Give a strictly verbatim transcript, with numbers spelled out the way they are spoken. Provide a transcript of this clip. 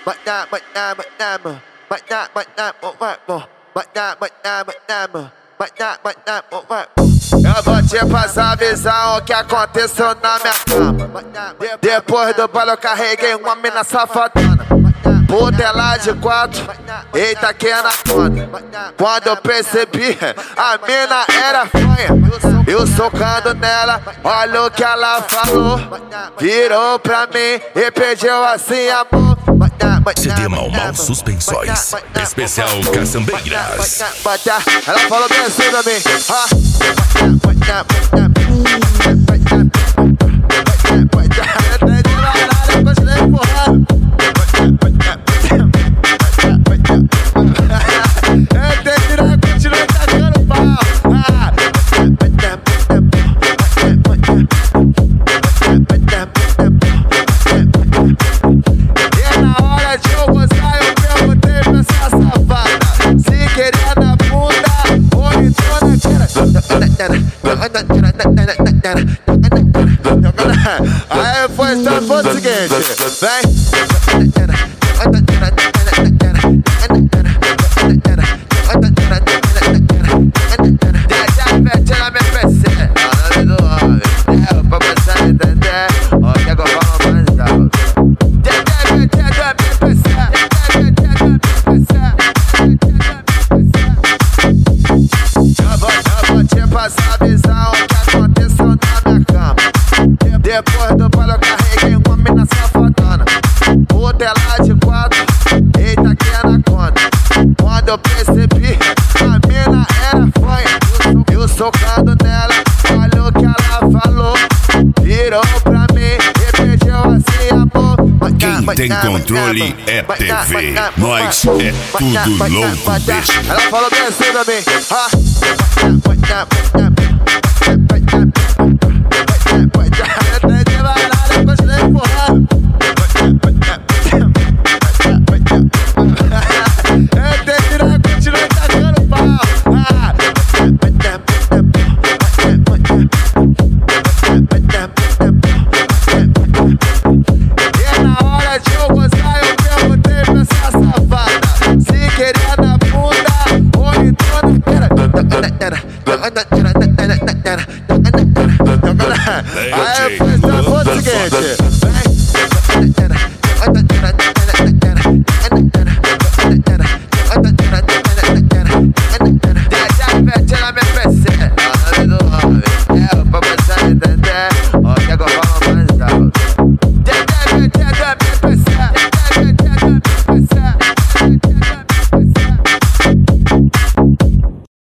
Eu vou te passar a visão o que aconteceu na minha cama. Depois do baile eu carreguei uma mina safadona. Puta ela de quatro, eita que é na conta. Quando eu percebi, a mina era fanha. Eu socando nela, olha o que ela falou. Virou pra mim e pediu assim amor. C D Mau Mau Suspensóis, especial Caçambeiras. Ela falou bem assim pra mim. Aí foi só foi o seguinte, vem. Já mete na minha P C, é o nome do homem. É pra você entender o que eu falo mais alto. Já mete na minha P C, já mete na minha P C. Eu vou, eu vou te passar a visão o que aconteceu na minha cama. Depois do baile eu carreguei uma mina safadona. Puta ela de quatro, eita que é na conta. Quando eu percebi, a mina era fanha. Eu socando nela, olha o que ela falou. Virou pra mim e pediu assim amor. Quem tem controle é T V, nós é tudo louco, bicho. Ela falou bem assim pra mim.